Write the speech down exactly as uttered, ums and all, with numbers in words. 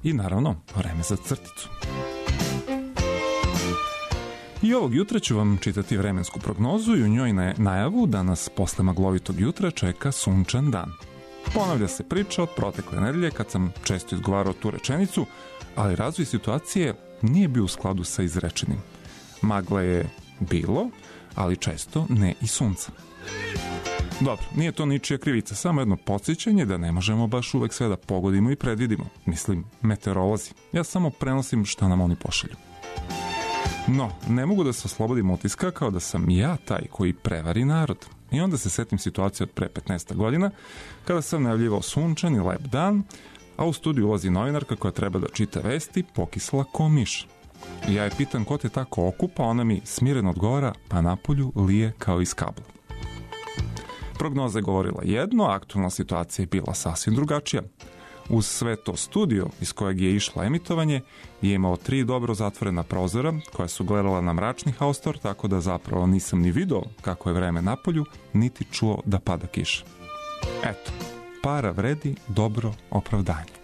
i naravno vreme za crticu. I ovog jutra ću vam čitati vremensku prognozu i u njoj najavu da nas posle maglovitog jutra čeka sunčan dan. Ponavlja se priča od protekle nedelje kad sam često izgovarao tu rečenicu, ali razvoj situacije nije bio u skladu sa izrečenim. Magle je bilo, ali često ne i sunca. Dobro, nije to ničija krivica, samo jedno podsjećanje da ne možemo baš uvek sve da pogodimo i predvidimo. Mislim, meteorolozi. Ja samo prenosim šta nam oni pošalju. No, ne mogu da se oslobodim utiska kao da sam ja taj koji prevari narod. I onda se setim situacije od pre petnaest godina, kada sam najavljivao sunčan i lep dan, a u studiju ulazi novinarka koja treba da čita vesti, pokisla ko miš. I ja je pitam ko te tako okupa, ona mi smireno odgovara, pa napolju lije kao iz kabla. Prognoza je govorila jedno, a aktualna situacija je bila sasvim drugačija. Uz sve to studio iz kojeg je išlo emitovanje je imao tri dobro zatvorena prozora koja su gledala na mračni haustor, tako da zapravo nisam ni video kako je vreme napolju, niti čuo da pada kiša. Eto, para vredi dobro opravdanje.